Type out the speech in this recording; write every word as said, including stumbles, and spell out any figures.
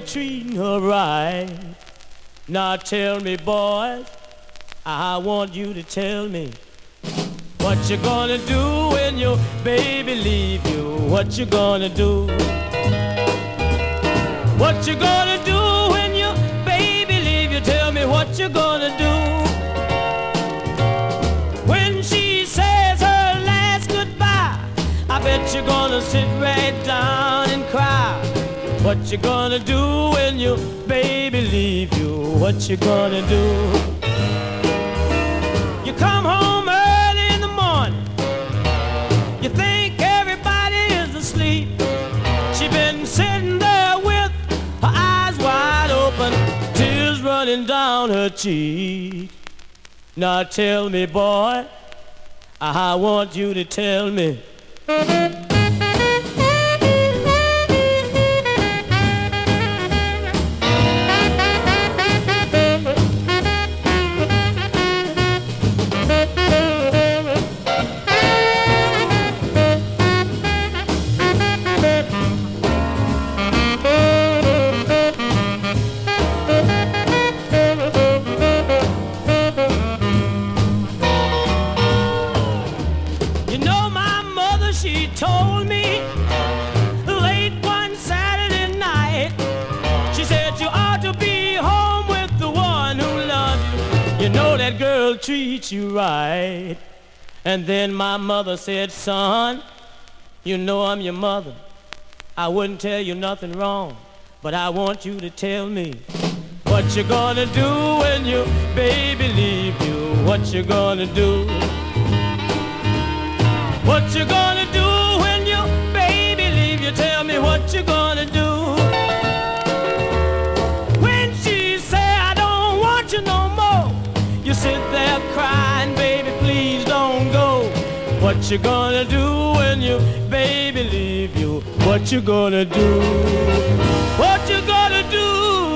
treating her right. Now tell me, boys, I want you to tell me what you gonna do when your baby leave you. What you gonna do? What you gonna do when your baby leave you? Tell me what you gonna do. When she says her last goodbye, I bet you're gonna sit right down and cry. What you gonna do when your baby leave you? What you gonna do? You come home early in the morning, you think everybody is asleep. She been sitting there with her eyes wide open, tears running down her cheek. Now tell me, boy, I want you to tell me. She told me late one Saturday night, she said you ought to be home with the one who loves you. You know that girl treats you right. And then my mother said, son, you know I'm your mother. I wouldn't tell you nothing wrong, but I want you to tell me what you gonna do when your baby leave you. What you gonna do? What you gonna do when your baby leave you? Tell me what you gonna do. When she say I don't want you no more, you sit there crying, baby, please don't go. What you gonna do when your baby leave you? What you gonna do? What you gonna do?